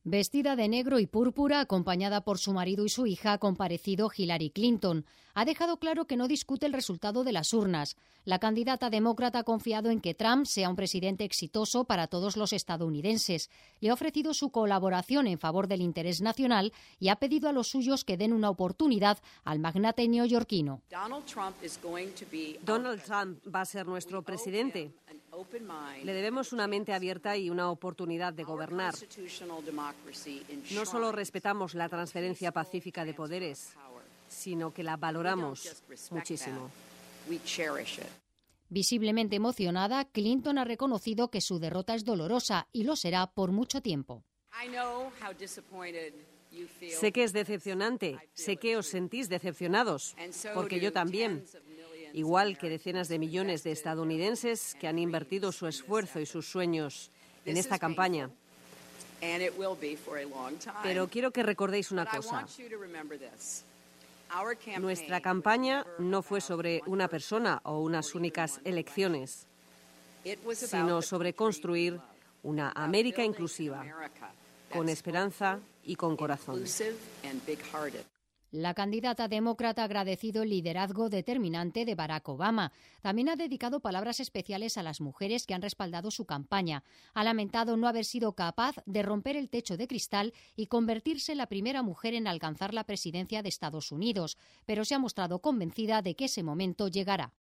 Vestida de negro y púrpura, acompañada por su marido y su hija, ha comparecido Hillary Clinton. Ha dejado claro que no discute el resultado de las urnas. La candidata demócrata ha confiado en que Trump sea un presidente exitoso para todos los estadounidenses. Le ha ofrecido su colaboración en favor del interés nacional y ha pedido a los suyos que den una oportunidad al magnate neoyorquino. Donald Trump va a ser nuestro presidente. Le debemos una mente abierta y una oportunidad de gobernar. No solo respetamos la transferencia pacífica de poderes, sino que la valoramos muchísimo. Visiblemente emocionada, Clinton ha reconocido que su derrota es dolorosa y lo será por mucho tiempo. Sé que es decepcionante, sé que os sentís decepcionados, porque yo también. Igual que decenas de millones de estadounidenses que han invertido su esfuerzo y sus sueños en esta campaña. Pero quiero que recordéis una cosa. Nuestra campaña no fue sobre una persona o unas únicas elecciones, sino sobre construir una América inclusiva, con esperanza y con corazón. La candidata demócrata ha agradecido el liderazgo determinante de Barack Obama. También ha dedicado palabras especiales a las mujeres que han respaldado su campaña. Ha lamentado no haber sido capaz de romper el techo de cristal y convertirse en la primera mujer en alcanzar la presidencia de Estados Unidos, pero se ha mostrado convencida de que ese momento llegará.